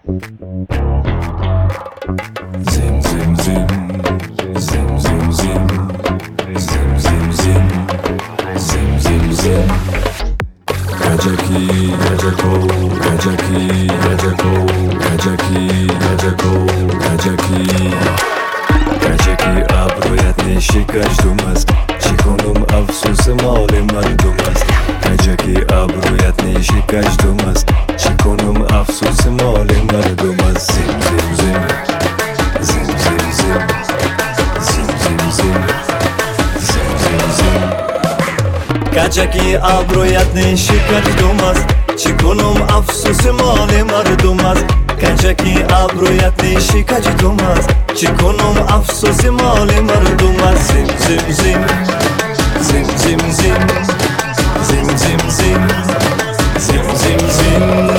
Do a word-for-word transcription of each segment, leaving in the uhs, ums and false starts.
زم زم زم زم زم زم زم زم زم زم زم زم Kajaki, Kajako, Kajaki, Kajako, Kajaki, Kajako, Kajaki Kajaki ابرویت نیشکش دوم است چی کنم افسوس مال مردم است کجکی ابرویت نیشکش دوم است چی کنم افسوس مال مردم است زم زم زم زم زم زم زم زم زم زم زم کجکی ابرویت نیشکش دوم است چی کنم افسوس مال مردم است کجکی ابرویت نیشکش دوم است چی کنم افسوس مال مردم است زم زم زم زم زم زم زم زم زم زم زم زم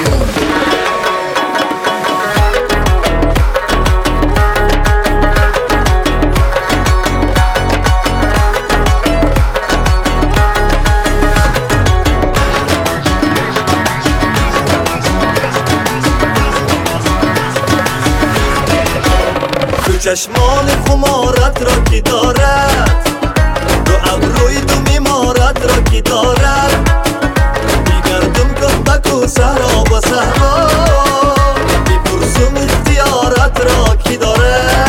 چشمان خمارت را کی دارد دو ابروی دو میمارت را کی دارد بیگردم کن بکو سهرا با صحرا بیپرسم اختیارت را کی دارد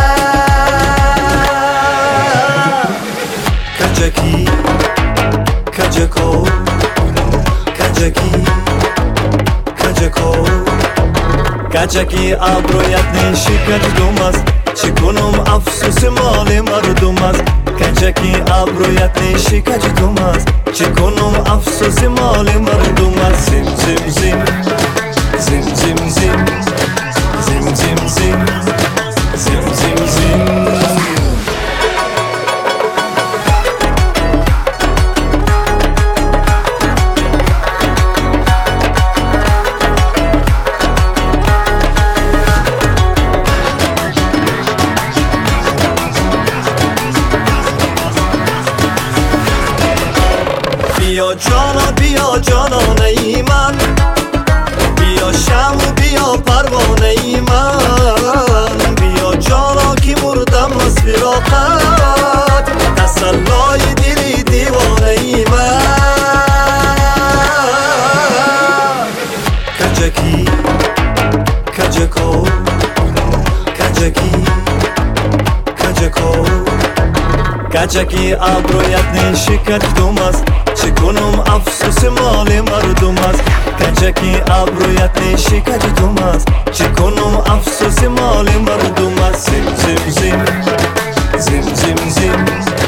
کجکی کجکو کجکی کجکو کجکی ابرویت نیشکش دوم است چی کنم افسوس مال مردم است کجکی ابرویت نیشکش دوم است چی کنم افسوس مال مردم است زم زم زم زم زم زم زم زم زم زم زم زم بیا جانا بیا جانانه ای من بیا شم بیا پروانه ای من بیا جانا که مردم از فراقت تسلای دلی دیوانه ای من کجکی کجکو کجکی کجکو کجکی ابرویت نیشکش دوم است چی کنم افسوس مال مردم است کجکی ابرویت نیشکش دوم است چی کنم افسوس مال مردم است زم زم زم زم زم زم